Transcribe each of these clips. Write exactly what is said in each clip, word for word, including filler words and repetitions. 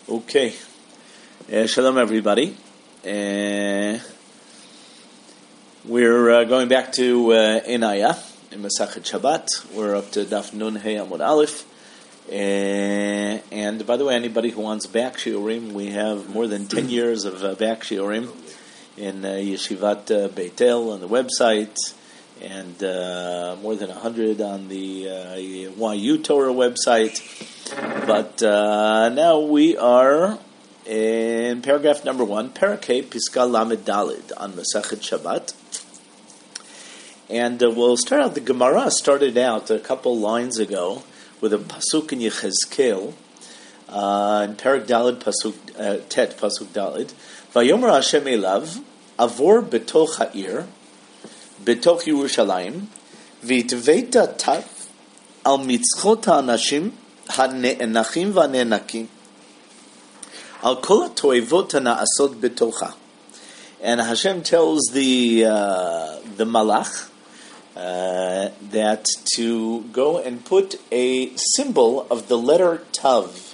Okay. Uh, shalom, everybody. Uh, we're uh, going back to uh, Enaya in Masachet Shabbat. We're up to Daf Nun Hey Amud Aleph. Uh, and by the way, anybody who wants back shiurim, we have more than ten years of uh, back shiurim in uh, Yeshivat uh, Beit El on the website, and uh, more than one hundred on the uh, Y U Torah website. But uh, now we are in paragraph number one, Parakeh Piska Lamed Dalid on Masachet Shabbat. And uh, we'll start out, the Gemara started out a couple lines ago with a pasuk in Yechezkel, uh, in Parak Dalid, pasuk, uh, Tet, pasuk Dalid. Vayomer Hashem elav, avor betoch ha'ir, betoch Yerushalayim, v'itveita tav al mitzchot ha'anashim, ha'ne'enachim va'ne'enakim, al kol ha'toevot ha'na'asot betocha. And Hashem tells the uh, the malach uh, that to go and put a symbol of the letter tav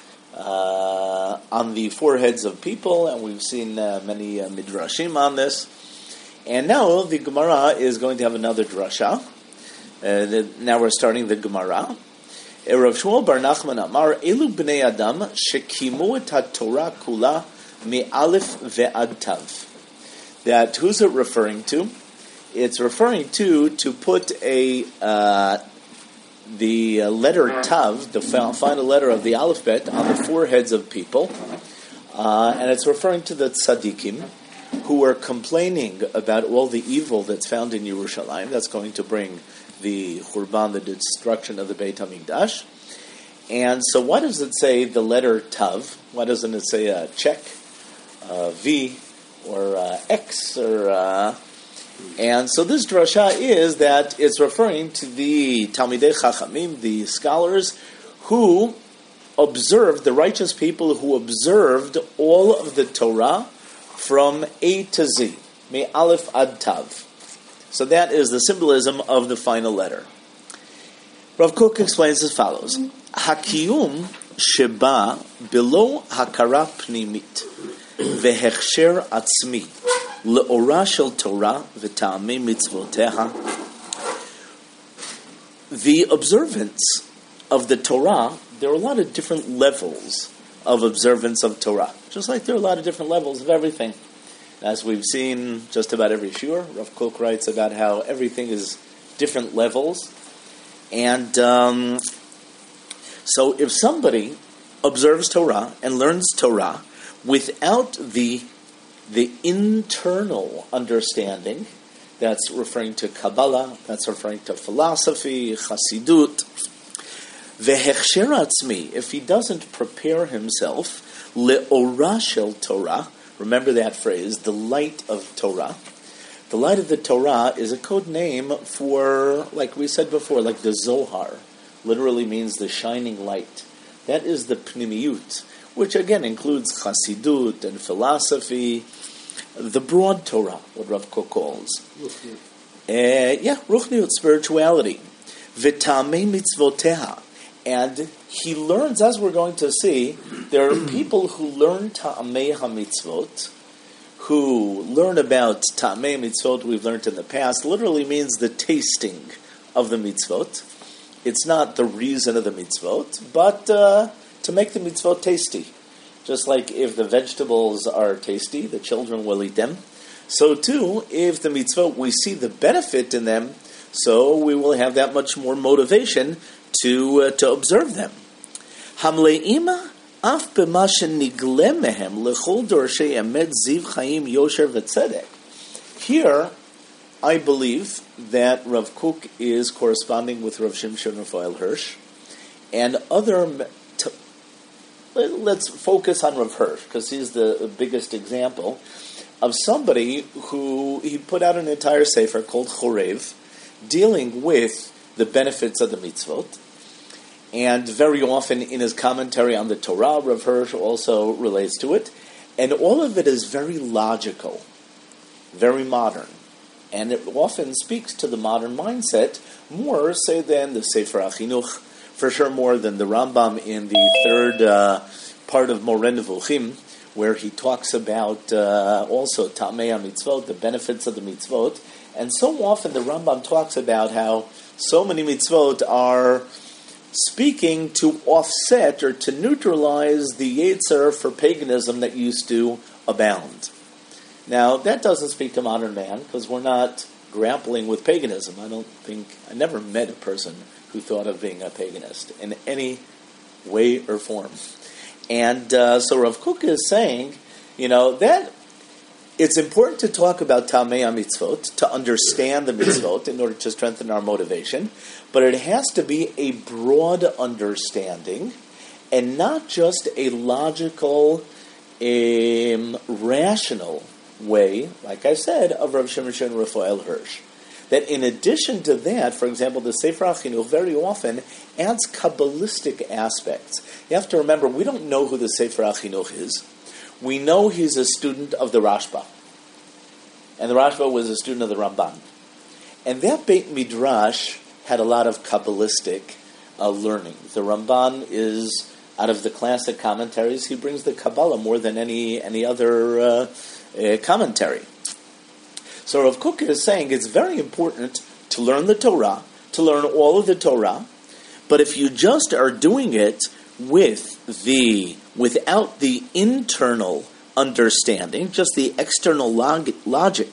uh, on the foreheads of people, and we've seen uh, many uh, midrashim on this. And now the Gemara is going to have another drasha. Uh, the, now we're starting the Gemara. Rav Shmuel Bar Nachman Amar, Elu b'nei Adam shekimu et haTorah kula mi'alef ve'ad tav. That who's it referring to? It's referring to to put a uh, the letter tav, the final letter of the alphabet, on the foreheads of people, uh, and it's referring to the tzaddikim who are complaining about all the evil that's found in Yerushalayim. That's going to bring the Churban, the destruction of the Beit HaMikdash. And so why does it say the letter Tav? Why doesn't it say a check, a V, or a X? Or a... And so this drasha is that it's referring to the Talmidei Chachamim, the scholars, who observed, the righteous people who observed all of the Torah from A to Z, Me Aleph Ad Tav. So that is the symbolism of the final letter. Rav Kook explains as follows: Hakiyum sheba below hakara pnimit vehechsher atzmi leora shel Torah v'ta'amei mitzvoteha. The observance of the Torah, there are a lot of different levels of observance of Torah, just like there are a lot of different levels of everything. As we've seen just about every shiur, Rav Kook writes about how everything is different levels. And um, so if somebody observes Torah and learns Torah without the the internal understanding, that's referring to Kabbalah, that's referring to philosophy, Chassidut, vehechsher atzmi, if he doesn't prepare himself, le'ora shel Torah, remember that phrase, the light of Torah. The light of the Torah is a code name for, like we said before, like the Zohar. Literally means the shining light. That is the Pnimiyut, which again includes Chassidut and philosophy, the broad Torah, what Rav Kook calls. Uh, yeah, Ruchniut, spirituality. V'tamei mitzvoteha. And he learns, as we're going to see, there are people who learn Ta'amei HaMitzvot, who learn about Ta'amei Mitzvot, we've learned in the past, literally means the tasting of the mitzvot. It's not the reason of the mitzvot, but uh, to make the mitzvot tasty. Just like if the vegetables are tasty, the children will eat them. So too, if the mitzvot, we see the benefit in them, so we will have that much more motivation to uh, to observe them. Hamleima af b'ma shenigle mehem lechol dorshei emet ziv chaim yosher v'tzedek. Here, I believe that Rav Kook is corresponding with Rav Shimshon Raphael Hirsch and other. T- let's focus on Rav Hirsch because he's the biggest example of somebody who he put out an entire sefer called Chorev, dealing with the benefits of the mitzvot. And very often in his commentary on the Torah, Rav Hirsch also relates to it. And all of it is very logical, very modern. And it often speaks to the modern mindset more, say, than the Sefer HaChinuch, for sure more than the Rambam in the third uh, part of Moreh Nevuchim, where he talks about uh, also Tamei HaMitzvot, the benefits of the mitzvot. And so often the Rambam talks about how so many mitzvot are speaking to offset or to neutralize the Yetzer for paganism that used to abound. Now, that doesn't speak to modern man, because we're not grappling with paganism. I don't think, I never met a person who thought of being a paganist in any way or form. And uh, so Rav Kook is saying, you know, that it's important to talk about Tamei HaMitzvot, to understand the mitzvot in order to strengthen our motivation, but it has to be a broad understanding and not just a logical, um, rational way, like I said, of Rav Shimon Shon Raphael Hirsch. That in addition to that, for example, the Sefer HaChinuch very often adds Kabbalistic aspects. You have to remember, we don't know who the Sefer HaChinuch is. We know he's a student of the Rashba. And the Rashba was a student of the Ramban. And that Beit Midrash had a lot of Kabbalistic uh, learning. The Ramban is, out of the classic commentaries, he brings the Kabbalah more than any, any other uh, uh, commentary. So Rav Kook is saying it's very important to learn the Torah, to learn all of the Torah, but if you just are doing it with the without the internal understanding, just the external log, logic,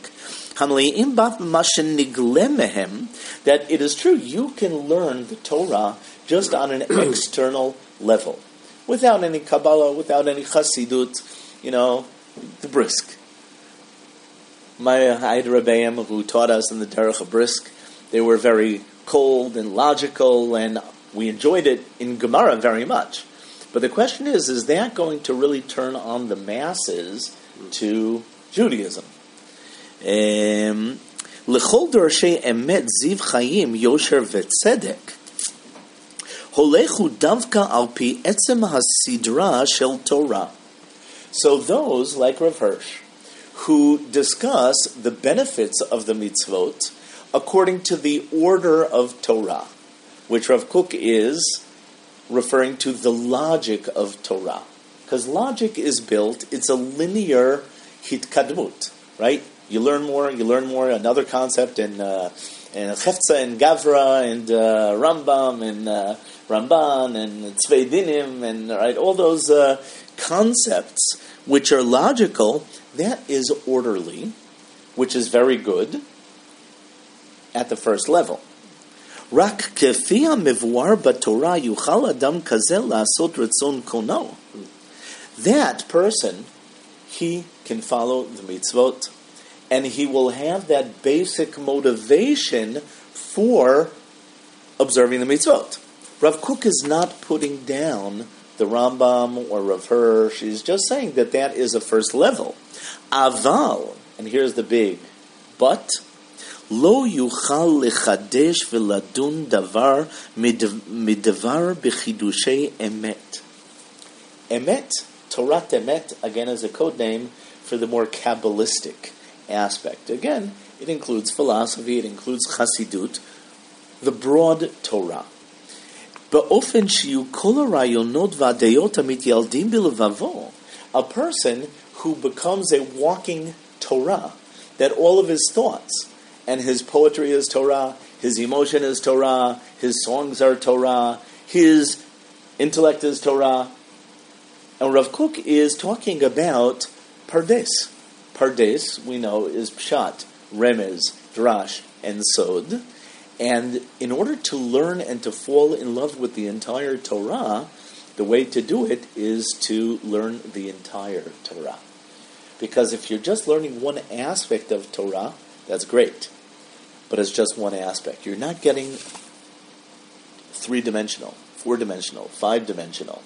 that it is true, you can learn the Torah just on an external level, without any Kabbalah, without any Chassidut, you know, the brisk. My Haid Rebbeim, who taught us in the Derech of Brisk, they were very cold and logical, and we enjoyed it in Gemara very much. But the question is, is that going to really turn on the masses to Judaism? L'chol dorshei emet ziv chayim yosher v'tzedek holechu davka al pi etzem hasidra shel Torah. So those, like Rav Hirsch, who discuss the benefits of the mitzvot according to the order of Torah, which Rav Kook is referring to the logic of Torah. Because logic is built, it's a linear hitkadmut, right? You learn more, you learn more, another concept in uh, in Hefza and Gavra and uh, Rambam and uh, Ramban and Tzvei Dinim and right, all those uh, concepts which are logical. That is orderly, which is very good at the first level. Rak kefi ha'mevuar b'Torah yuchal adam kazeh la'asot retzon kono. That person, he can follow the mitzvot, and he will have that basic motivation for observing the mitzvot. Rav Kook is not putting down the Rambam or Rav Hirsch. He's just saying that that is a first level. Aval, and here's the big but, lo yuchal lechadesh v'ladun davar midavar b'chidushei emet. Emet, Torat Emet, again, is a code name for the more Kabbalistic aspect. Again, it includes philosophy, it includes Chassidut, the broad Torah. Ba'ofen shiyu kol harayonot v'adayot hamityaldim b'levavo, a person who becomes a walking Torah, that all of his thoughts and his poetry is Torah, his emotion is Torah, his songs are Torah, his intellect is Torah. And Rav Kook is talking about Pardes. Pardes, we know, is Pshat, Remez, Drash, and Sod. And in order to learn and to fall in love with the entire Torah, the way to do it is to learn the entire Torah. Because if you're just learning one aspect of Torah, that's great. But it's just one aspect. You're not getting three-dimensional, four-dimensional, five-dimensional.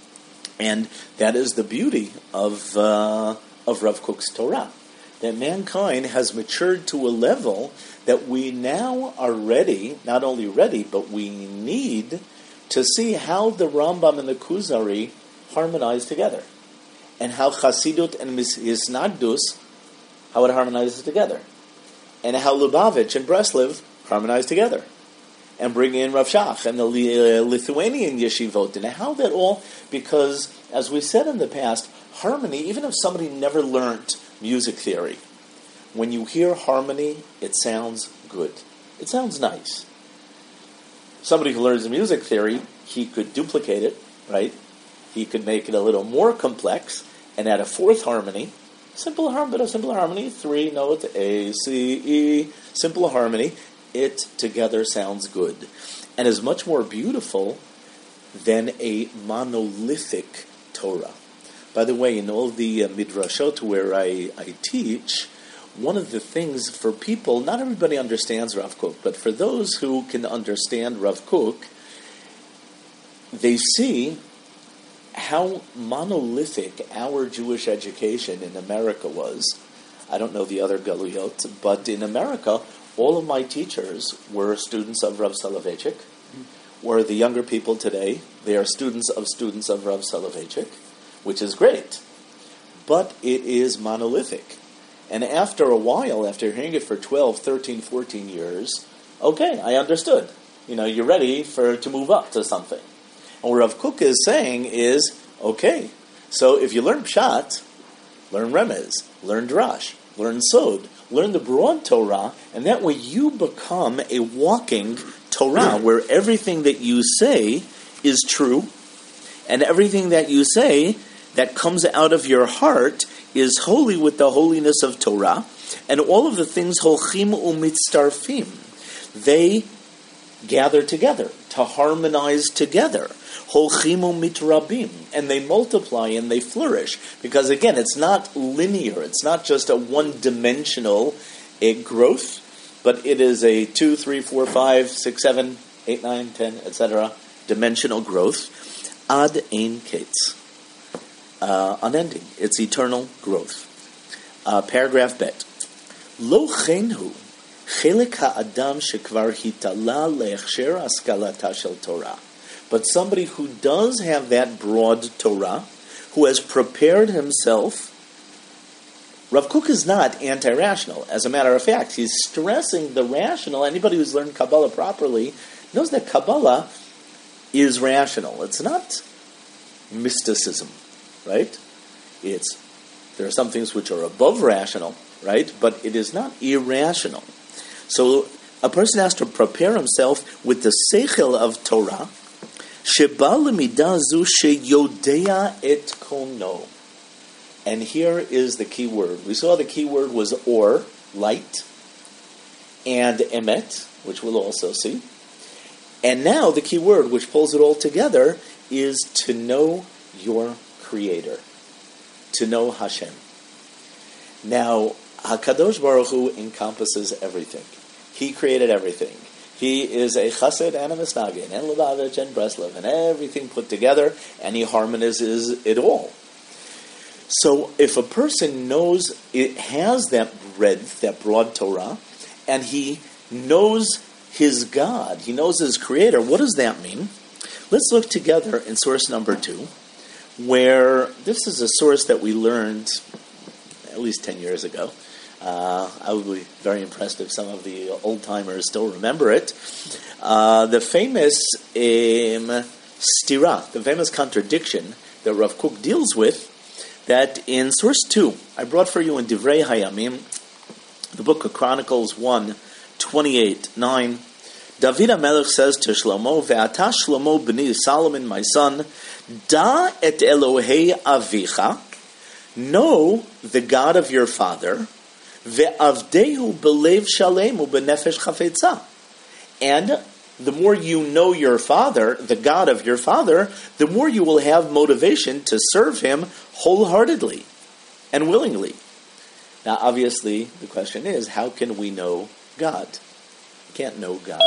And that is the beauty of uh, of Rav Kook's Torah. That mankind has matured to a level that we now are ready, not only ready, but we need to see how the Rambam and the Kuzari harmonize together. And how Chassidut and Hisnagdus, how it harmonizes together. And how Lubavitch and Breslev harmonize together. and bring in Rav Shach and the uh, Lithuanian yeshivot. And how that all, because as we said in the past, harmony, even if somebody never learned music theory, when you hear harmony, it sounds good. It sounds nice. Somebody who learns music theory, he could duplicate it, right? He could make it a little more complex and add a fourth harmony. Simple harmony, but a simple harmony, three notes, A, C, E, simple harmony. It together sounds good. And is much more beautiful than a monolithic Torah. By the way, in all the uh, midrashot where I, I teach, one of the things for people, not everybody understands Rav Kook, but for those who can understand Rav Kook, they see how monolithic our Jewish education in America was. I don't know the other galuyot, but in America, all of my teachers were students of Rav Soloveitchik. Where the younger people today, they are students of students of Rav Soloveitchik, which is great. But it is monolithic. And after a while, after hearing it for twelve, thirteen, fourteen years, okay, I understood. You know, you're ready for to move up to something. And what Rav Kook is saying is, okay, so if you learn Pshat, learn Remez, learn Drash, learn Sod, learn the broad Torah, and that way you become a walking Torah, where everything that you say is true, and everything that you say that comes out of your heart is holy with the holiness of Torah, and all of the things holchim umitztarfim, they gather together, to harmonize together. Holchim umitrabim, and they multiply and they flourish. Because again, it's not linear, it's not just a one-dimensional uh, growth, but it is a two, three, four, five, six, seven, eight, nine, ten, et cetera dimensional growth. Ad ein ketz. Uh, unending. It's eternal growth. Uh, paragraph bet. Lo chenhu chelik ha'adam shekvar hitala le'echsher askalata shel Torah. But somebody who does have that broad Torah, who has prepared himself. Rav Kook is not anti-rational. As a matter of fact, he's stressing the rational. Anybody who's learned Kabbalah properly knows that Kabbalah is rational. It's not mysticism, right? It's there are some things which are above rational, right? But it is not irrational. So a person has to prepare himself with the seichel of Torah, sheba lemidah zu sheyodea et kono. And here is the key word. We saw the key word was or, light, and emet, which we'll also see. And now the key word, which pulls it all together, is to know your Creator, to know Hashem. Now, HaKadosh Baruch Hu encompasses everything. He created everything. He is a chassid and a misnagin, and Lubavitch and Breslov, and everything put together, and he harmonizes it all. So if a person knows, it has that breadth, that broad Torah, and he knows his God, he knows his Creator, what does that mean? Let's look together in source number two, where this is a source that we learned at least ten years ago. Uh, I would be very impressed if some of the old-timers still remember it. Uh, the famous um, stira, the famous contradiction that Rav Kook deals with, that in source two, I brought for you in Divrei Hayamim, the book of Chronicles one, twenty-eight, nine, David HaMelech says to Shlomo, Ve'ata Shlomo b'ni Solomon, my son, Da et Elohei avicha, know the God of your father, Ve'avdehu b'lev shalem u'b'nefesh chafetza. And the more you know your father, the God of your father, the more you will have motivation to serve him wholeheartedly and willingly. Now, obviously, the question is, how can we know God? We can't know God.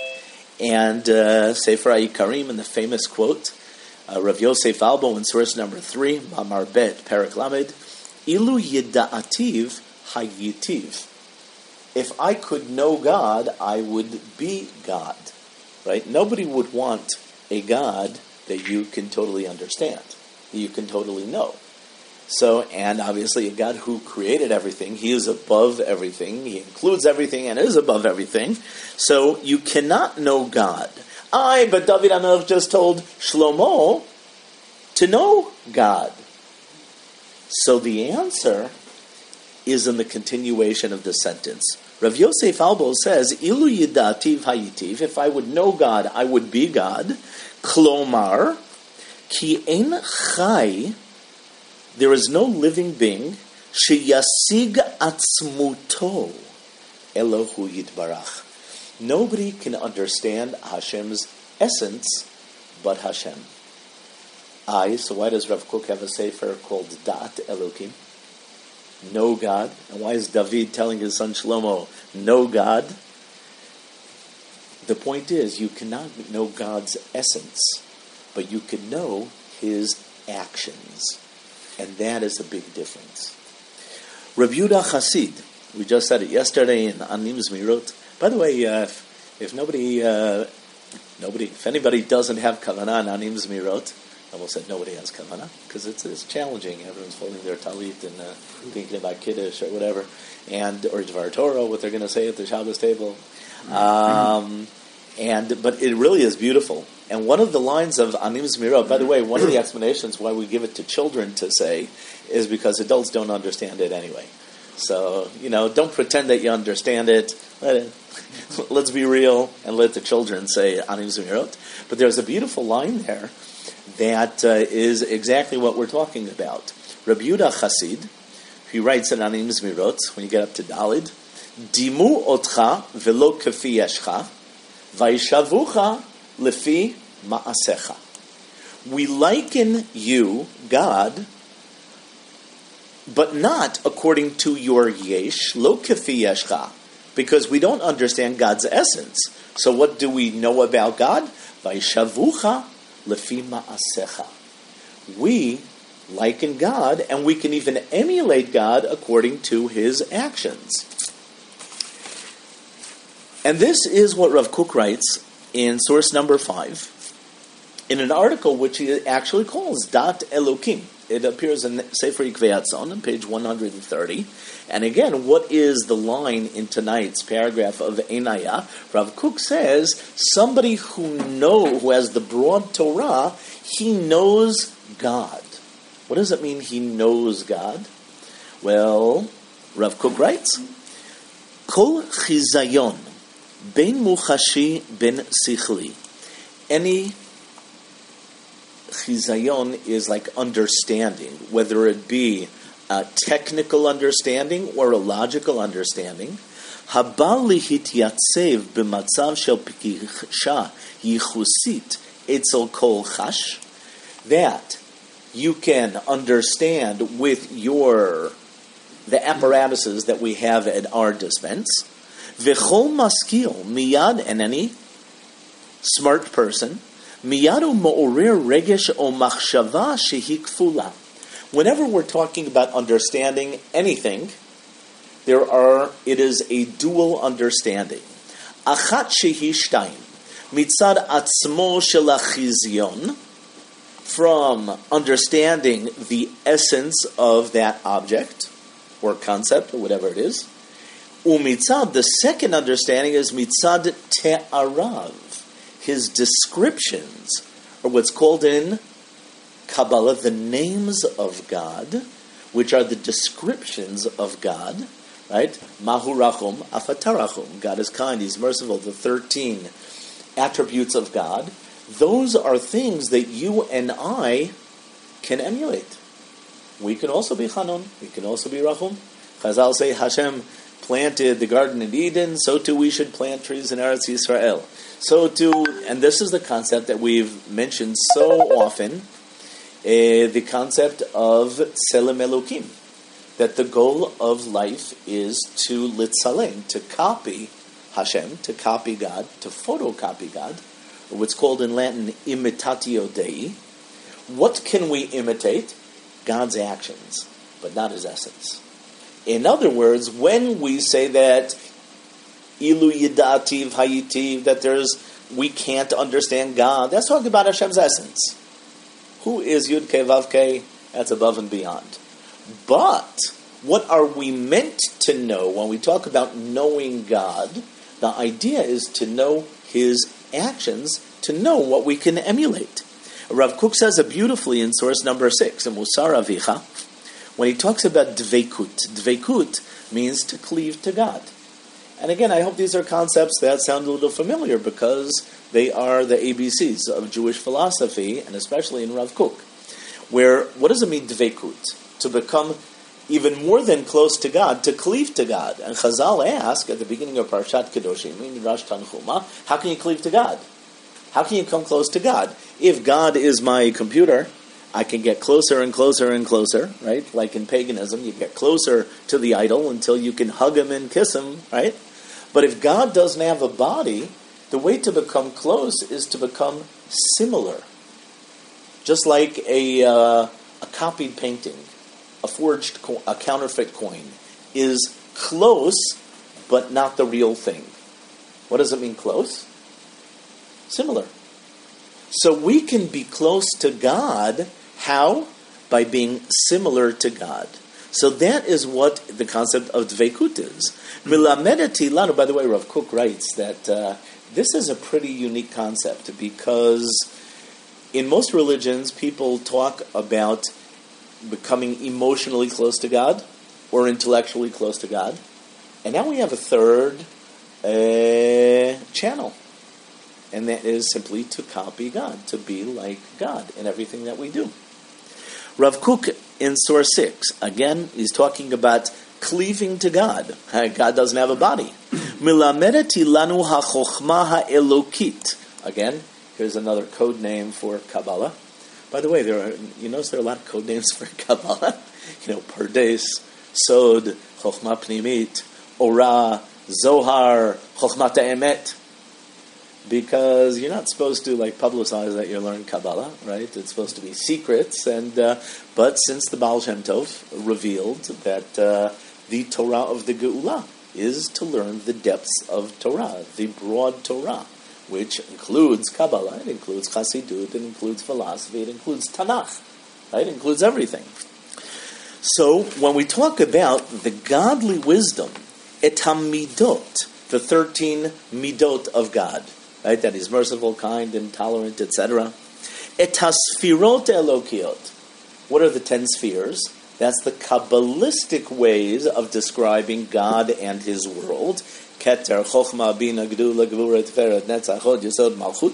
And uh, Sefer HaYikarim, in the famous quote, uh, Rav Yosef Albo in source number three, Mamar Bet, Perek Lamed, Ilu Yida'ativ Hayitiv. If I could know God, I would be God. Right? Nobody would want a God that you can totally understand, that you can totally know. So, and obviously a God who created everything, He is above everything, He includes everything and is above everything. So you cannot know God. Aye, but David HaMelech just told Shlomo to know God. So the answer is in the continuation of the sentence. Rav Yosef Albo says, Ilu yidativ hayitiv, if I would know God, I would be God. Klomar, ki ein chai, there is no living being, sheyasig atzmuto, Elohu yitbarach. Nobody can understand Hashem's essence but Hashem. Aye, so why does Rav Kook have a sefer called Da'at Elokim? Know God. And why is David telling his son Shlomo, know God? The point is, you cannot know God's essence, but you can know His actions. And that is a big difference. Rabbi Yehuda Chassid, we just said it yesterday in Anim Zmirot. By the way, uh, if, if nobody, uh, nobody, if anybody doesn't have kavanah on Anim Zmirot, I almost said nobody has kavanah, because it's, it's challenging. Everyone's holding their talit and uh, thinking about Kiddush or whatever, and or Dvar Torah, what they're going to say at the Shabbos table. Um, and But it really is beautiful. And one of the lines of Anim Zmirot, by the way, one of the explanations why we give it to children to say is because adults don't understand it anyway. So, you know, don't pretend that you understand it. Let it let's be real and let the children say Anim Zmirot. But there's a beautiful line there that uh, is exactly what we're talking about. Rabbi Yehuda Chassid, he writes in Anim Zmirot, when you get up to Dalid, Dimu otcha velo kefi yeshcha, vaishavucha lefi ma'asecha. We liken you, God, but not according to your yesh, lo kefi yeshcha, because we don't understand God's essence. So what do we know about God? Vaishavucha lefi ma'asecha. We liken God, and we can even emulate God according to His actions. And this is what Rav Kook writes in source number five, in an article which he actually calls Dat Elokim. It appears in Sefer Ikvei Hatzon on page one hundred thirty. And again, what is the line in tonight's paragraph of Einaya? Rav Kook says, somebody who know, who has the broad Torah, he knows God. What does it mean he knows God? Well, Rav Kook writes, Kol chizayon ben muchashi ben sichli. Any chizayon is like understanding, whether it be a technical understanding or a logical understanding. Haba lihityasev b'matzav shel pikisha yichusit etzel kol chash. That you can understand with your the apparatuses that we have at our dispense. V'chol maskil miyad, and any smart person, miyadu mo'orer regesh o machshava shehi kfula. Whenever we're talking about understanding anything, there are it is a dual understanding. Achat shehi shtayim mitzad atzmo shel achizyon, from understanding the essence of that object or concept or whatever it is. Umitzad, the second understanding is mitzad te'arav, his descriptions, or what's called in Kabbalah the names of God, which are the descriptions of God, right? Mahu rachum, afatarachum. God is kind, He's merciful. The thirteen attributes of God. Those are things that you and I can emulate. We can also be Chanun. We can also be Rachum. Chazal say Hashem planted the garden in Eden, so too we should plant trees in Eretz Yisrael. So too, and this is the concept that we've mentioned so often, uh, the concept of Tselem Elokim, that the goal of life is to litzalem, to copy Hashem, to copy God, to photocopy God, or what's called in Latin imitatio Dei. What can we imitate? God's actions, but not His essence. In other words, when we say that ilu yidativ hayitiv, that there's we can't understand God, that's talking about Hashem's essence. Who is Yud Kei Vav Kei? That's above and beyond. But what are we meant to know when we talk about knowing God? The idea is to know His actions, to know what we can emulate. Rav Kook says it beautifully in source number six, in Musar Avicha, when he talks about dveikut. Dveikut means to cleave to God. And again, I hope these are concepts that sound a little familiar because they are the A B Cs of Jewish philosophy, and especially in Rav Kook. Where, what does it mean, dveikut? To become even more than close to God, to cleave to God. And Chazal ask at the beginning of Parshat Kedoshim, in Rosh Tanchuma, how can you cleave to God? How can you come close to God? If God is my computer, I can get closer and closer and closer, right? Like in paganism, you get closer to the idol until you can hug him and kiss him, right? But if God doesn't have a body, the way to become close is to become similar. Just like a uh, a copied painting, a forged, co- a counterfeit coin, is close, but not the real thing. What does it mean, close? Similar. So we can be close to God. How? By being similar to God. So that is what the concept of dveikut is. Milamedeti lanu. By the way, Rav Kook writes that uh, this is a pretty unique concept because in most religions, people talk about becoming emotionally close to God or intellectually close to God. And now we have a third uh, channel. And that is simply to copy God, to be like God in everything that we do. Rav Kook in source six, again, he's talking about cleaving to God. God doesn't have a body. Milamedeti lanu ha-chochma ha-elokit. Again, here's another code name for Kabbalah. By the way, there are, you notice there are a lot of code names for Kabbalah. You know, Pardes, Sod, Chochma Pnimit, Ora, Zohar, Chochmat Emet. Because you're not supposed to like publicize that you learn Kabbalah, right? It's supposed to be secrets, and uh, but since the Baal Shem Tov revealed that uh, the Torah of the Geula is to learn the depths of Torah, the broad Torah, which includes Kabbalah, it includes Chassidut, it includes philosophy, it includes Tanakh, right? It includes everything. So when we talk about the godly wisdom, et hamidot, the thirteen midot of God, right? That He's merciful, kind, and tolerant, et cetera. Et hasfirot elokiot. What are the ten spheres? That's the Kabbalistic ways of describing God and His world. Keter, Chochma, Bina, Gdula, Gvura, Tiferet, Netzach, Hod, Yesod, Malchut.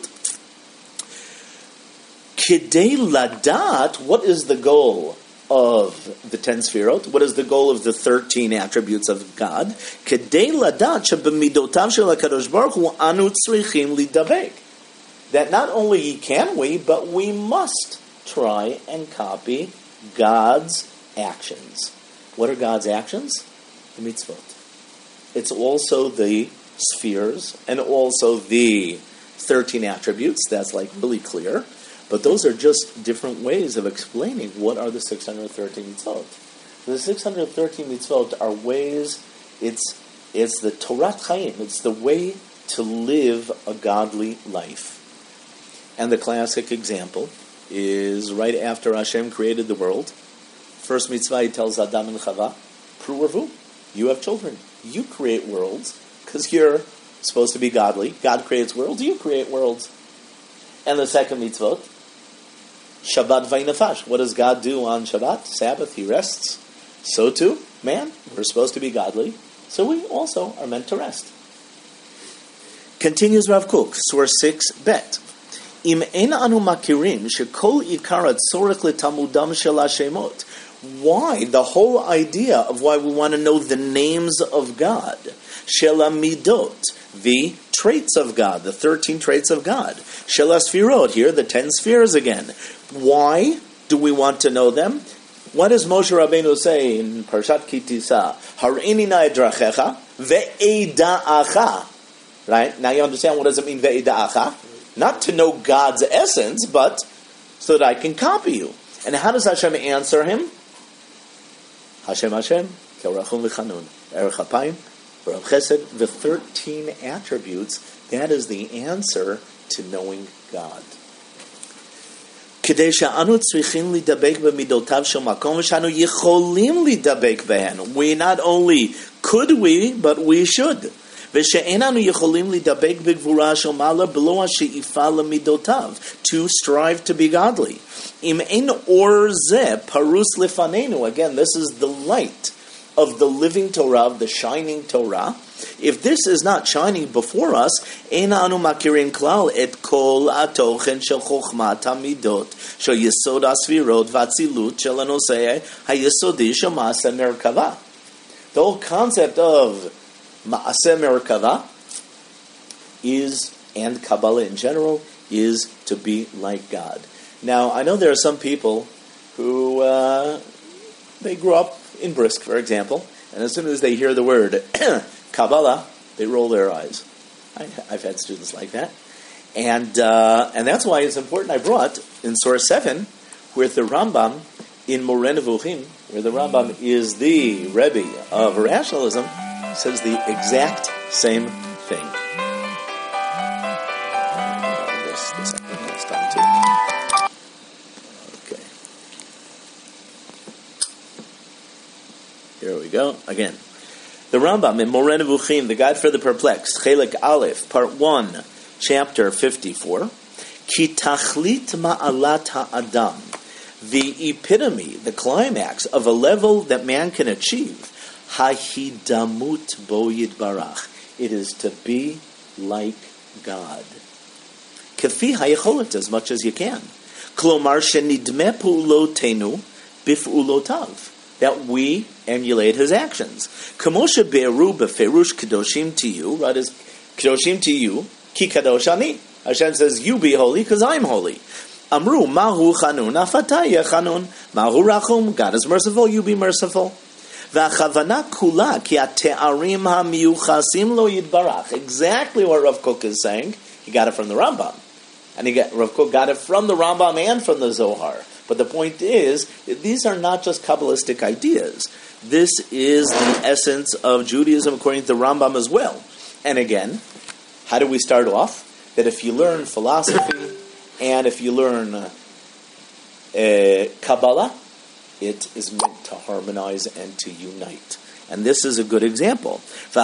Kidei ladat, what is the goal of the ten sfirot? What is the goal of the thirteen attributes of God? Kidei ladat shebemidotav shel HaKadosh Baruch Hu anu tzrichim lidavek. That not only can we, but we must try and copy God's actions. What are God's actions? The mitzvot. It's also the spheres and also the thirteen attributes. That's like really clear. But those are just different ways of explaining what are the six hundred thirteen mitzvot. The six hundred thirteen mitzvot are ways, it's it's the Torat Chaim, it's the way to live a godly life. And the classic example is right after Hashem created the world. First mitzvah, He tells Adam and Chava, Pru'ervu, you have children. You create worlds, because you're supposed to be godly. God creates worlds, you create worlds. And the second mitzvot, Shabbat vaynafash. What does God do on Shabbat? Sabbath, He rests. So too, man, we're supposed to be godly, so we also are meant to rest. Continues Rav Kook, source six, bet. Im en anu makirim shekol ikar tzorech letamudam shel hashemot. Why? The whole idea of why we want to know the names of God. Shel hamidot, the traits of God, the thirteen traits of God. Shel hasfirot, here the ten spheres again. Why do we want to know them? What does Moshe Rabbeinu say in Parshat Ki Tisa? Harini na edrachecha ve'eda'acha. Right? Now you understand what does it mean ve'eda'acha? Not to know God's essence, but so that I can copy you. And how does Hashem answer him? Hashem Hashem, Kerachum v'chanun, Erech Hapayim, Rav Chesed, the thirteen attributes, that is the answer to knowing God. כדי שאנו צריכים לדבק במידותיו של מקום ושאנו יכולים לדבק בהן. We not only could we, but we should. ושאין אנו יכולים לדבק בגבורה של מעלה בלא השאיפה למידותיו. To strive to be godly. אם אין אור זה פרוס לפנינו. Again, this is the light of the living Torah, of the shining Torah. If this is not shining before us, אין אנו מכירים כלל את כל התוכן של חוכמת המידות, של יסוד הספירות והצילות של הנושא היסודי של מעשה מרכבה. The whole concept of מעשה מרכבה is, and Kabbalah in general, is to be like God. Now, I know there are some people who, uh, they grew up in Brisk, for example, and as soon as they hear the word Kabbalah, they roll their eyes. I, I've had students like that. And uh, and that's why it's important. I brought in Source seven, where the Rambam, in Moreh Nevuchim, where the Rambam is the Rebbe of rationalism, says the exact same thing. This, this last time too. Okay. Here we go. Again. The Rambam in Moreh Nevuchim, the Guide for the Perplexed, Chelik Aleph, Part one, Chapter fifty-four, Ki tachlit ma'alat ha'adam, the epitome, the climax of a level that man can achieve, hahidamut bo yitbarach, it is to be like God. Kafi hayacholet, as much as you can. Klomar shenidme pu'ulotenu bif'ulotav, that we emulate his actions. Kamosha be'eru beferush kadoshim to you, right, is kadoshim to you, ki kadosh ani. Hashem says, you be holy because I'm holy. Amru, mahu chanun, afataya chanun, mahu rachum, God is merciful, you be merciful. V'achavana kula, ki ha'te'arim ha'miyuchasim lo yidbarach. Exactly what Rav Kook is saying. He got it from the Rambam. And he got, Rav Kook got it from the Rambam and from the Zohar. But the point is, these are not just Kabbalistic ideas. This is the essence of Judaism according to the Rambam as well. And again, how do we start off? That if you learn philosophy and if you learn uh, uh, Kabbalah, it is meant to harmonize and to unite. And this is a good example.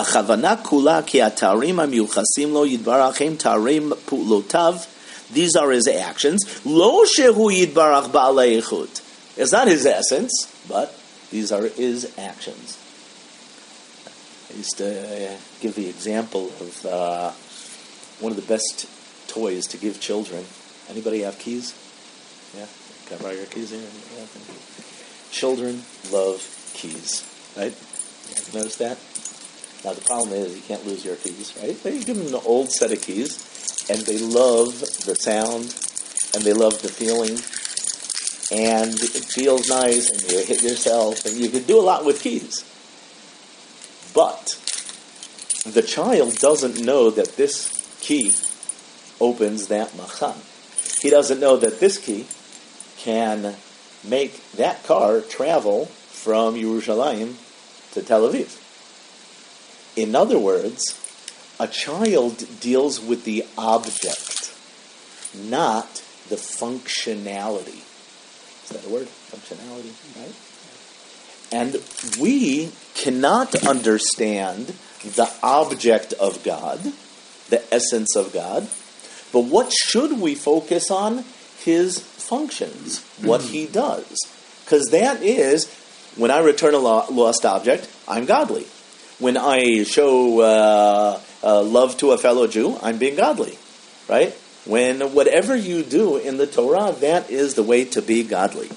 These are his actions. Lo shehu yidbarach ba'alei ichut. It's not his essence, but these are his actions. I used to uh, give the example of uh, one of the best toys to give children. Anybody have keys? Yeah? Can I borrow your keys here? Yeah. Children love keys, right? Notice that? Now the problem is you can't lose your keys, right? But you give them an old set of keys, and they love the sound, and they love the feeling, and it feels nice, and you hit yourself, and you can do a lot with keys. But the child doesn't know that this key opens that machan. He doesn't know that this key can make that car travel from Yerushalayim to Tel Aviv. In other words, a child deals with the object, not the functionality. Is that a word? Functionality, right? And we cannot understand the object of God, the essence of God, but what should we focus on? His functions, what he does. Because that is, when I return a lost object, I'm godly. When I show uh, uh, love to a fellow Jew, I'm being godly, right? When whatever you do in the Torah, that is the way to be godly.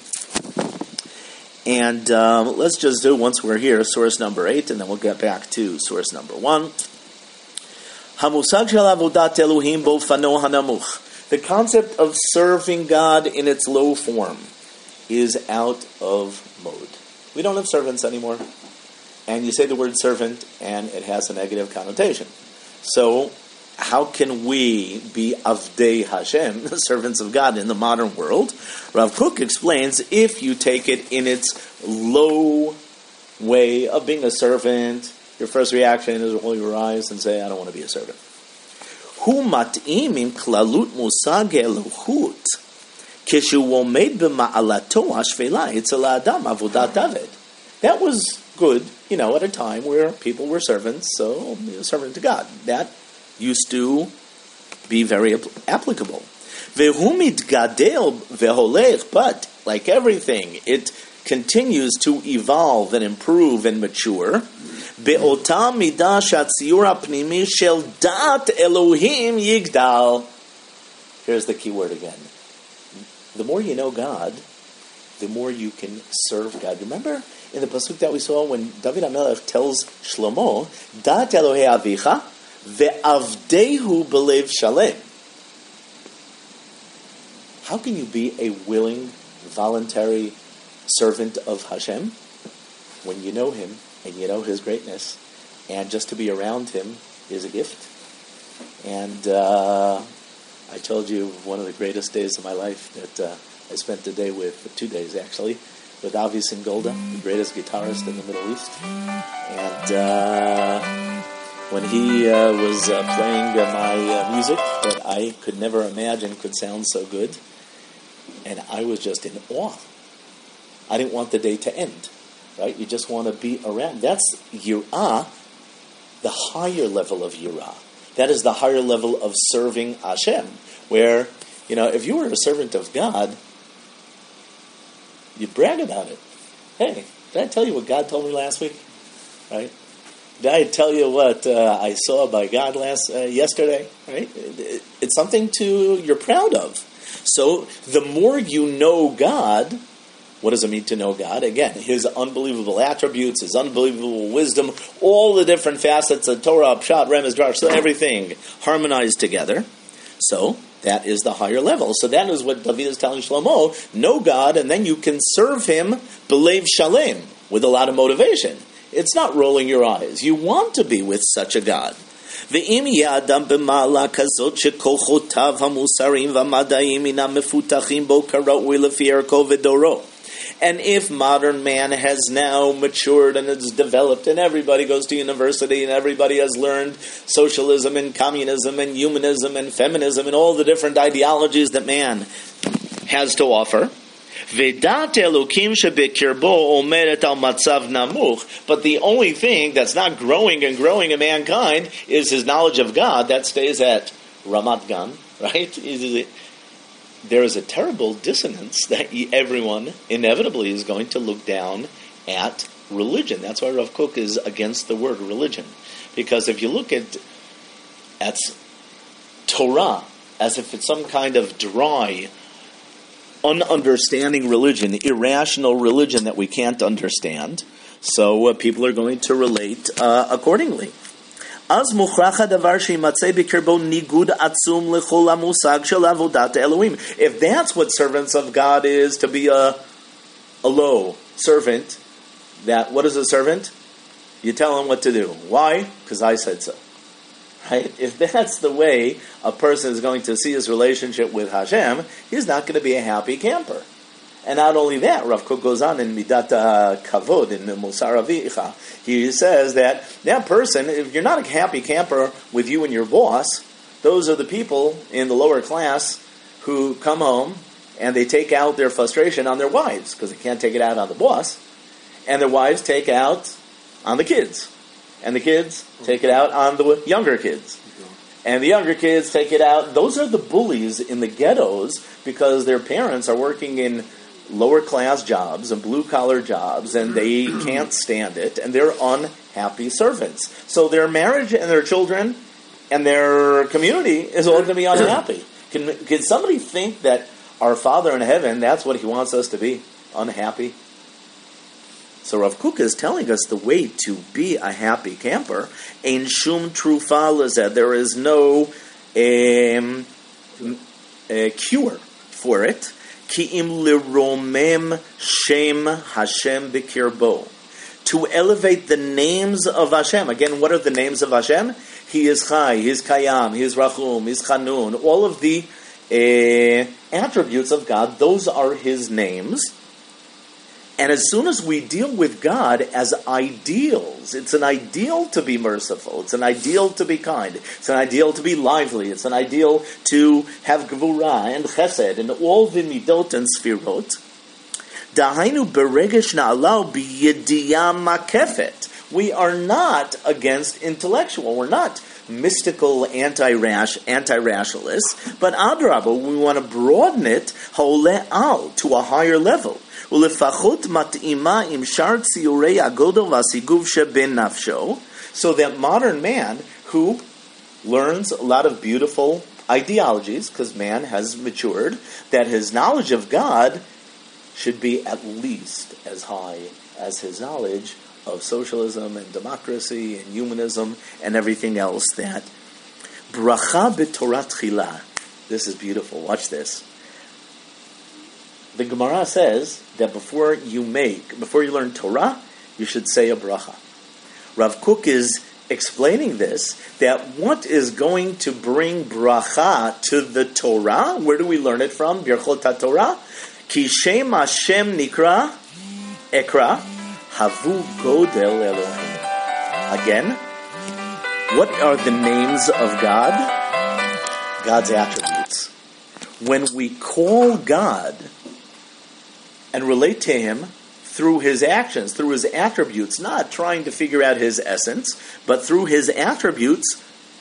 And um, let's just do, once we're here, source number eight, and then we'll get back to source number one. Hamusag shel avodat Elohim b'ofano hanamuch. The concept of serving God in its low form is out of mode. We don't have servants anymore. And you say the word servant, and it has a negative connotation. So, how can we be Avdei Hashem, servants of God, in the modern world? Rav Kook explains, if you take it in its low way of being a servant, your first reaction is roll your eyes and say, I don't want to be a servant. Hu mat'im im klalut musag elohut Kishu b'ma'alato hashvela etzel ha'adam avodat David. That was good, you know, at a time where people were servants, so a servant to God. That used to be very applicable. Vehumit gadel veholech, but like everything, it continues to evolve and improve and mature. Be'ota midah shatziyur ha'pnimi shel dat Elohim yigdal. Here's the key word again. The more you know God, the more you can serve God. Remember in the pasuk that we saw when David HaMelech tells Shlomo, Dat Elohei avicha ve'avdehu belev shalem. How can you be a willing, voluntary servant of Hashem when you know Him and you know His greatness, and just to be around Him is a gift? And uh, I told you one of the greatest days of my life that uh, I spent the day with, two days actually, with Avi Singolda, the greatest guitarist in the Middle East. And uh, when he uh, was uh, playing uh, my uh, music that I could never imagine could sound so good, and I was just in awe. I didn't want the day to end, right? You just want to be around. That's yirah, the higher level of yirah. That is the higher level of serving Hashem, where, you know, if you were a servant of God, you brag about it. Hey, did I tell you what God told me last week? Right? Did I tell you what uh, I saw by God last uh, yesterday? Right? It, it, it's something to you're proud of. So the more you know God, what does it mean to know God? Again, His unbelievable attributes, His unbelievable wisdom, all the different facets of Torah, Pshat, Remez, Drash, so everything harmonized together. So that is the higher level. So that is what David is telling Shlomo. Know God, and then you can serve Him belev shalem, with a lot of motivation. It's not rolling your eyes. You want to be with such a God. ואם יהיה אדם במעלה כזאת שכוחותיו המוסריים והמדעיים אינם מפותחים בו כראוי לפי ערכו ודורו. And if modern man has now matured and it's developed and everybody goes to university and everybody has learned socialism and communism and humanism and feminism and all the different ideologies that man has to offer, but the only thing that's not growing and growing in mankind is his knowledge of God. That stays at Ramat Gan, right? There is a terrible dissonance that everyone inevitably is going to look down at religion. That's why Rav Kook is against the word religion. Because if you look at, at Torah as if it's some kind of dry, ununderstanding religion, irrational religion that we can't understand, so uh, people are going to relate uh, accordingly. If that's what servants of God is, to be a, a low servant, that what is a servant? You tell him what to do. Why? Because I said so. Right? If that's the way a person is going to see his relationship with Hashem, he's not going to be a happy camper. And not only that, Rav Kook goes on in Midat Kavod, in Musar Avicha, he says that that person, if you're not a happy camper with you and your boss, those are the people in the lower class who come home and they take out their frustration on their wives, because they can't take it out on the boss, and their wives take out on the kids. And the kids take it out on the younger kids. And the younger kids take it out. Those are the bullies in the ghettos because their parents are working in lower class jobs and blue collar jobs and they can't stand it and they're unhappy servants. So their marriage and their children and their community is all going to be unhappy. Can, can somebody think that our Father in heaven, that's what He wants us to be? Unhappy? So Rav Kook is telling us the way to be a happy camper. Ein shum trufa lezeh. There is no um, uh, cure for it. Ki im liromem shem Hashem b'kirbo. To elevate the names of Hashem. Again, what are the names of Hashem? He is Chai, He is Kayam, He is Rachum, He is Chanun. All of the uh, attributes of God, those are His names. And as soon as we deal with God as ideals, it's an ideal to be merciful, it's an ideal to be kind, it's an ideal to be lively, it's an ideal to have gvura and chesed and all the midot and sfirot. Dahainu beregesh na'alau b'yediyah makefet. We are not against intellectual. We're not mystical anti-rash, anti-rationalists, but adrabah, we want to broaden it ha'ole'al to a higher level. Ulefachot mat'ima im shar tziurei agodo v'asiguv sheben nafsho, so that modern man who learns a lot of beautiful ideologies, because man has matured, that his knowledge of God should be at least as high as his knowledge of socialism and democracy and humanism and everything else. That bracha b'torah tchila. This is beautiful. Watch this. The Gemara says that before you make, before you learn Torah, you should say a bracha. Rav Kook is explaining this, that what is going to bring bracha to the Torah? Where do we learn it from? Birchot HaTorah. Ki Shem Hashem Nikra Ekra Havu Godel Elohim. Again, what are the names of God? God's attributes. When we call God and relate to Him through His actions, through His attributes, not trying to figure out His essence, but through His attributes,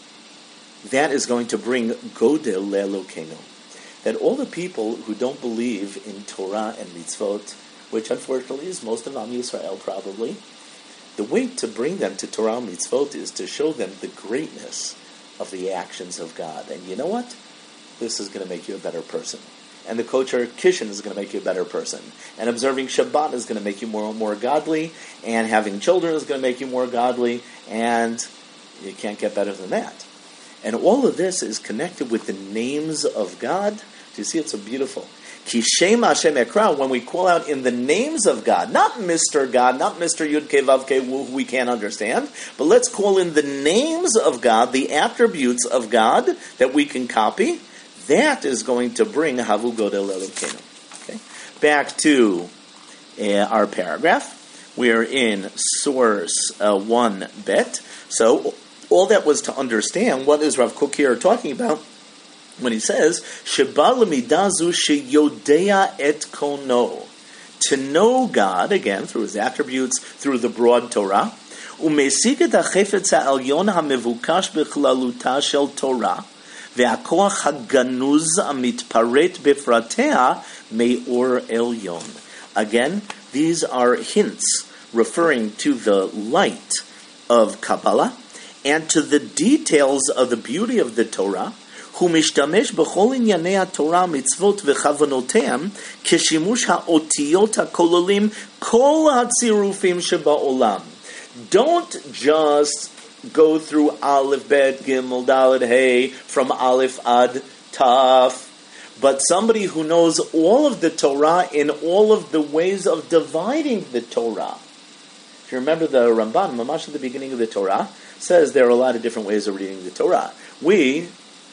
that is going to bring Godel Elokeinu. That all the people who don't believe in Torah and mitzvot, which unfortunately is most of Am Yisrael probably, the way to bring them to Torah and mitzvot is to show them the greatness of the actions of God. And you know what? This is going to make you a better person. And the kosher kishen is going to make you a better person. And observing Shabbat is going to make you more and more godly. And having children is going to make you more godly. And you can't get better than that. And all of this is connected with the names of God. Do you see it's so beautiful? Ki Shem Hashem Ekra, when we call out in the names of God, not Mister God, not Mister Yud Kei Vav Kei, who we can't understand, but let's call in the names of God, the attributes of God that we can copy. That is going to bring Havu Godel Elokeinu. Okay, back to uh, our paragraph. We are in source uh, one bet. So all that was to understand what is Rav Kook here talking about when he says Sheba lemidazu sheyodea et kono, to know God again through His attributes, through the broad Torah. Umesik et hachefetz ha'elyon hamevukash bechlaluta shel Torah. והכוח הגנוז המתפרט בפרטיה מאור עליון. Again, these are hints referring to the light of Kabbalah and to the details of the beauty of the Torah. הוא משתמש בכל ענייני התורה, מצוות וכוונותיהם כשימוש האותיות הכוללים כל הצירופים שבעולם. Don't just go through Aleph, Bet, Gimel, Dalet, Hey, from Aleph ad Taf, but somebody who knows all of the Torah in all of the ways of dividing the Torah. If you remember the Ramban, Mamash at the beginning of the Torah, says there are a lot of different ways of reading the Torah. We,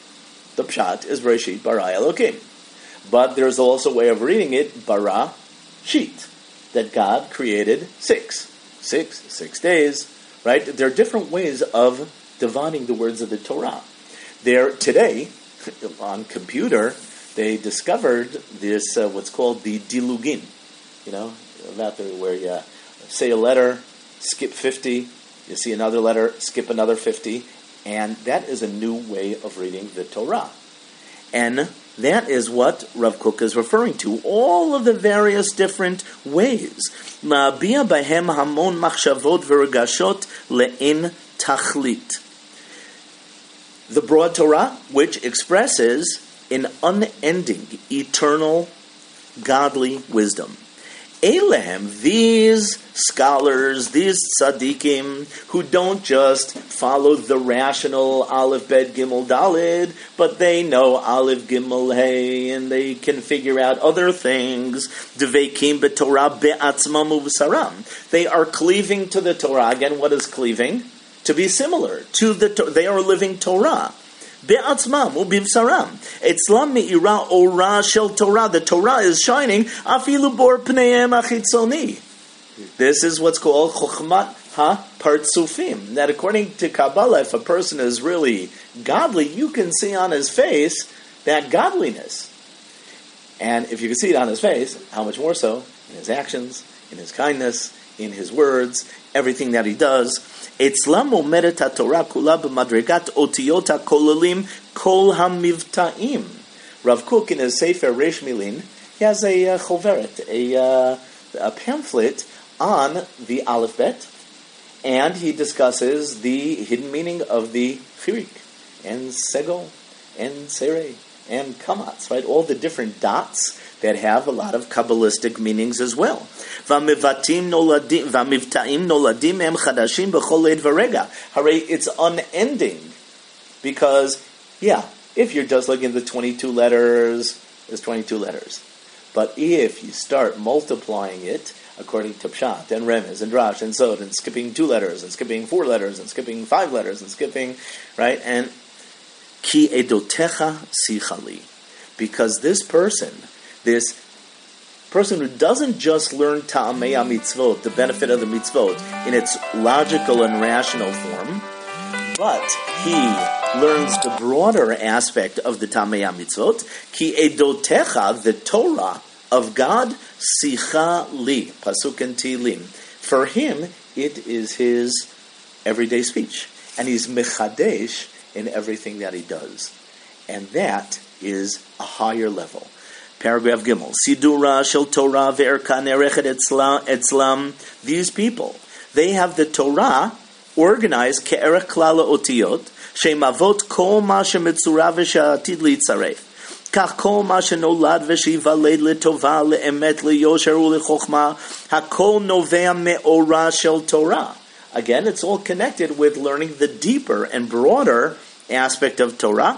the Pshat, is Bereshit bara Elokim. But there's also a way of reading it, bara Shit, that God created six. Six, six days. Right? There are different ways of dividing the words of the Torah. There today, on computer, they discovered this uh, what's called the dilugin. You know, that where you uh, say a letter, skip fifty, you see another letter, skip another fifty, and that is a new way of reading the Torah. And that is what Rav Kook is referring to. All of the various different ways. Ma'abia bahem hamon machshavot v'regashot le'in tachlit. The broad Torah, which expresses an unending, eternal, godly wisdom. Elehem, these scholars, these tzaddikim, who don't just follow the rational Aleph, Bet, Gimel, Daled, but they know Aleph, Gimel, Hey, and they can figure out other things. Deveikim b'Torah be'atzmam u'v'saram. They are cleaving to the Torah. Again, what is cleaving? To be similar to the Torah. They are living Torah. be'atzmam u'bivsaram. Etzlam me'ira ora shel Torah. The Torah is shining. Afilu bor pneihem achitzoni. This is what's called chokhmat ha-partzufim. That according to Kabbalah, if a person is really godly, you can see on his face that godliness. And if you can see it on his face, how much more so in his actions, in his kindness, in his words, everything that he does. Etzlam omedet haTorah kula b'madregat otiyot hakolalim kol hamivtaim. Rav Kook in his Sefer Reish Milin, he has a uh, choveret, a, uh, a pamphlet on the Aleph Bet, and he discusses the hidden meaning of the Chirik, and Segol, and Serei, and Kamatz, right? All the different dots that have a lot of Kabbalistic meanings as well. V'amivtaim noladim em chadashim b'chol leid v'rega. Hooray, it's unending, because, yeah, if you're just looking at the twenty-two letters, there's twenty-two letters. But if you start multiplying it, according to Pshat, and Remez, and Drash, and Sod, and skipping two letters, and skipping four letters, and skipping five letters, and skipping, right? And Ki edotecha sichali. Because this person, this person who doesn't just learn ta'amei mitzvot, the benefit of the mitzvot, in its logical and rational form, but he learns the broader aspect of the ta'amei mitzvot, ki edotecha, the Torah of God, sicha li, pasuk and tilim. For him, it is his everyday speech, and he's mechadesh in everything that he does, and that is a higher level. Paragraph Gimel. Sidura shel Torah ve'erka nerechet etzlam. These people, they have the Torah organized ke'erech klal otiyot shemavot kol ma shemitzura v'shatid litzaref. Kach kol ma shenolad v'shivaled letova le'emet leyosher u'lechochma hakol novea me'ora shel Torah. Again, it's all connected with learning the deeper and broader aspect of Torah.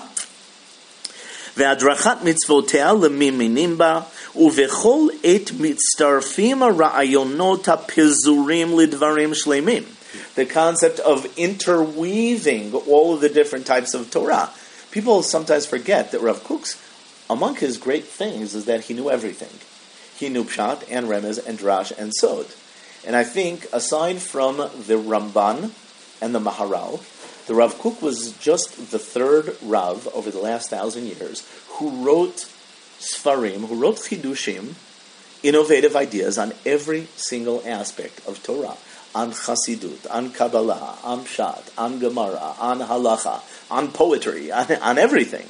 Ve'adrachat mitzvotea lemiminim ba uvechol et mitztarfim ra'ayonot hapizurim lidvarim shleimim. The concept of interweaving all of the different types of Torah. People sometimes forget that Rav Kook's, among his great things, is that he knew everything. He knew Pshat and Remez and Drash and Sod. And I think, aside from the Ramban and the Maharal, the Rav Kook was just the third Rav over the last thousand years who wrote Sfarim, who wrote Chidushim, innovative ideas on every single aspect of Torah. On Chassidut, on Kabbalah, on Pshat, on Gemara, on Halacha, on poetry, on, on everything.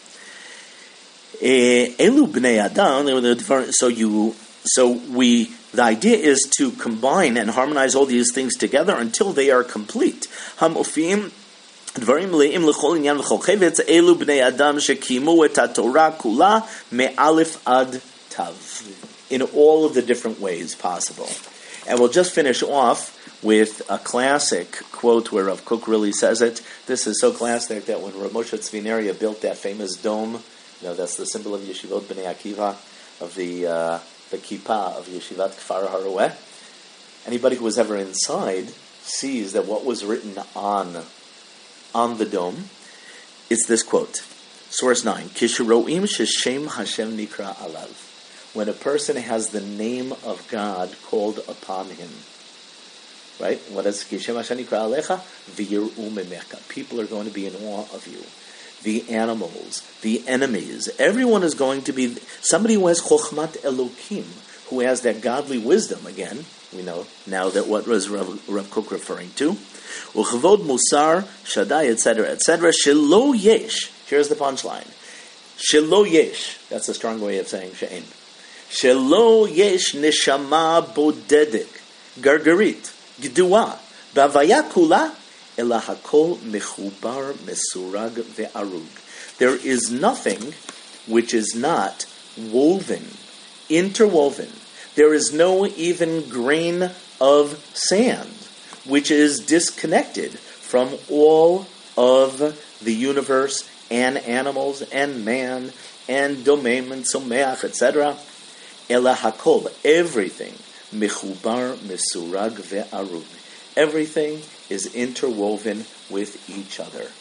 Elu bnei Adam, so you, so we, the idea is to combine and harmonize all these things together until they are complete. Hamofim dvarim leim lechol inyan v'chol chevetz elu bnei Adam shekimu et haTorah kula me'alif ad tav, in all of the different ways possible. And we'll just finish off with a classic quote where Rav Kook really says it. This is so classic that when Rav Moshe Tzvineria built that famous dome, you know, that's the symbol of Yeshivot Bnei Akiva, of the uh, the kippah of Yeshivat Kfar Haroeh. Anybody who was ever inside sees that what was written on on the dome is this quote. Source nine, Kishiroim sheshem Hashem nikra alav. When a person has the name of God called upon him. Right? What is Kishem Hashem nikra alecha? V'yir'u memeka. People are going to be in awe of you. The animals, the enemies, everyone is going to be somebody who has chokhmat elokim, who has that godly wisdom. Again, we know now that what was Rav, Rav Kook referring to. Uchvod musar, shaddai, et cetera, et cetera. Shelo yesh. Here's the punchline. Shelo yesh. That's a strong way of saying she'en. Shelo yesh neshama bodedik, gargarit, gdua, bavaya kula, ela hakol mechubar mesurag ve'arug. There is nothing which is not woven, interwoven. There is no even grain of sand which is disconnected from all of the universe and animals and man and domain and someach, et cetera. Ela hakol, everything, mechubar mesurag ve'arug. Everything is interwoven with each other.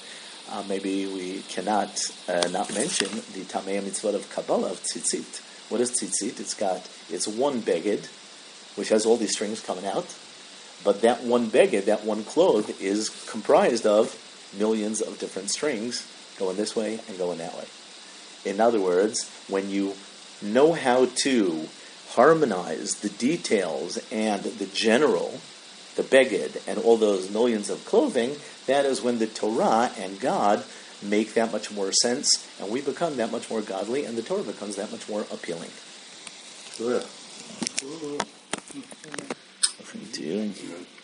uh, maybe we cannot uh, not mention the Tamei Mitzvot of Kabbalah of Tzitzit. What is Tzitzit? It's got, it's one beged, which has all these strings coming out, but that one beged, that one cloth, is comprised of millions of different strings going this way and going that way. In other words, when you know how to harmonize the details and the general, the beged, and all those millions of clothing, that is when the Torah and God make that much more sense, and we become that much more godly, and the Torah becomes that much more appealing. Yeah. Thank you.